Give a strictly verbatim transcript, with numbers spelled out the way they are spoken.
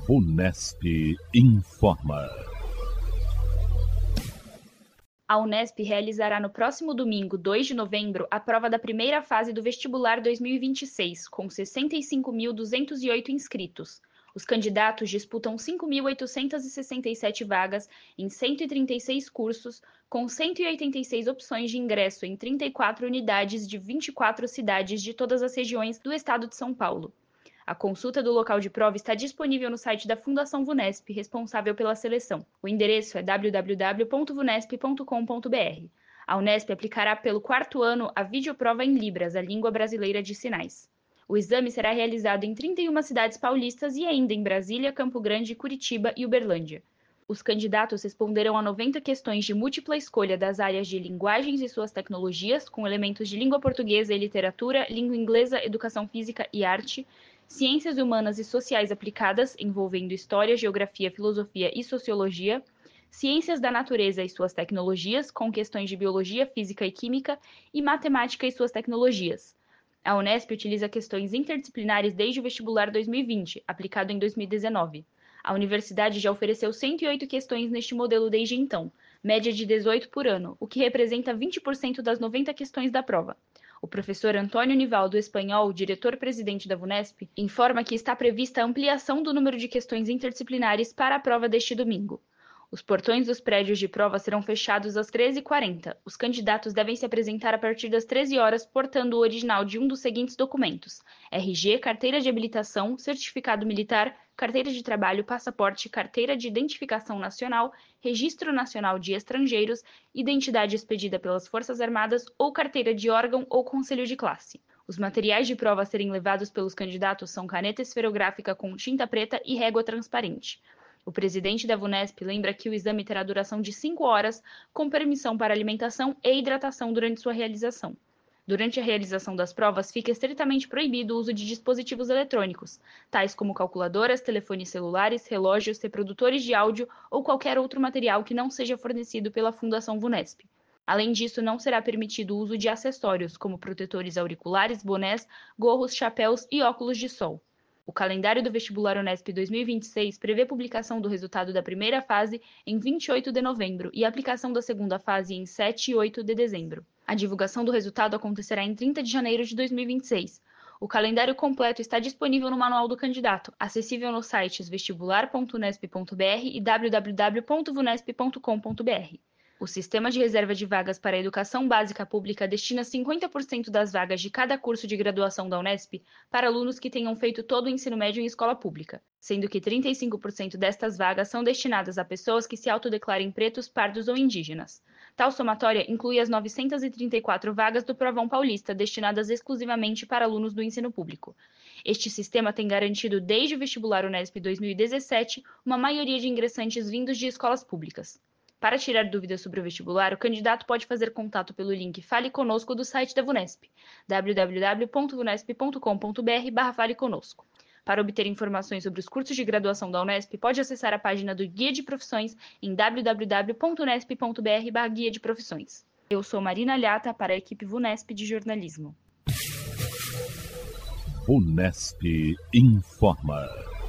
Unesp informa. A Unesp realizará no próximo domingo, dois de novembro, a prova da primeira fase do vestibular dois mil e vinte e seis, com sessenta e cinco mil duzentos e oito inscritos. Os candidatos disputam cinco mil oitocentas e sessenta e sete vagas em cento e trinta e seis cursos, com cento e oitenta e seis opções de ingresso em trinta e quatro unidades de vinte e quatro cidades de todas as regiões do estado de São Paulo. A consulta do local de prova está disponível no site da Fundação Vunesp, responsável pela seleção. O endereço é w w w ponto vunesp ponto com ponto b r. A Unesp aplicará pelo quarto ano a videoprova em Libras, a língua brasileira de sinais. O exame será realizado em trinta e uma cidades paulistas e ainda em Brasília, Campo Grande, Curitiba e Uberlândia. Os candidatos responderão a noventa questões de múltipla escolha das áreas de linguagens e suas tecnologias, com elementos de língua portuguesa e literatura, língua inglesa, educação física e arte, ciências humanas e sociais aplicadas, envolvendo história, geografia, filosofia e sociologia, ciências da natureza e suas tecnologias, com questões de biologia, física e química, e matemática e suas tecnologias. A Unesp utiliza questões interdisciplinares desde o vestibular dois mil e vinte, aplicado em dois mil e dezenove. A universidade já ofereceu cento e oito questões neste modelo desde então, média de dezoito por ano, o que representa vinte por cento das noventa questões da prova. O professor Antônio Nivaldo Espanhol, diretor-presidente da Vunesp, informa que está prevista a ampliação do número de questões interdisciplinares para a prova deste domingo. Os portões dos prédios de prova serão fechados às treze e quarenta. Os candidatos devem se apresentar a partir das treze horas, portando o original de um dos seguintes documentos: R G, carteira de habilitação, certificado militar, carteira de trabalho, passaporte, carteira de identificação nacional, registro nacional de estrangeiros, identidade expedida pelas Forças Armadas ou carteira de órgão ou conselho de classe. Os materiais de prova a serem levados pelos candidatos são caneta esferográfica com tinta preta e régua transparente. O presidente da Vunesp lembra que o exame terá duração de cinco horas, com permissão para alimentação e hidratação durante sua realização. Durante a realização das provas, fica estritamente proibido o uso de dispositivos eletrônicos, tais como calculadoras, telefones celulares, relógios, reprodutores de áudio ou qualquer outro material que não seja fornecido pela Fundação Vunesp. Além disso, não será permitido o uso de acessórios, como protetores auriculares, bonés, gorros, chapéus e óculos de sol. O calendário do vestibular Unesp dois mil e vinte e seis prevê publicação do resultado da primeira fase em vinte e oito de novembro e aplicação da segunda fase em sete e oito de dezembro. A divulgação do resultado acontecerá em trinta de janeiro de dois mil e vinte e seis. O calendário completo está disponível no Manual do Candidato, acessível nos sites vestibular ponto unesp ponto b r e w w w ponto vunesp ponto com ponto b r. O Sistema de Reserva de Vagas para a Educação Básica Pública destina cinquenta por cento das vagas de cada curso de graduação da Unesp para alunos que tenham feito todo o ensino médio em escola pública, sendo que trinta e cinco por cento destas vagas são destinadas a pessoas que se autodeclarem pretos, pardos ou indígenas. Tal somatória inclui as novecentas e trinta e quatro vagas do Provão Paulista, destinadas exclusivamente para alunos do ensino público. Este sistema tem garantido desde o vestibular Unesp dois mil e dezessete uma maioria de ingressantes vindos de escolas públicas. Para tirar dúvidas sobre o vestibular, o candidato pode fazer contato pelo link Fale Conosco do site da Vunesp, w w w ponto vunesp ponto com ponto b r barra Fale Conosco. Para obter informações sobre os cursos de graduação da Unesp, pode acessar a página do Guia de Profissões em w w w ponto unesp ponto b r barra Guia de Profissões. Eu sou Marina Alhata, para a equipe Vunesp de Jornalismo. Unesp informa.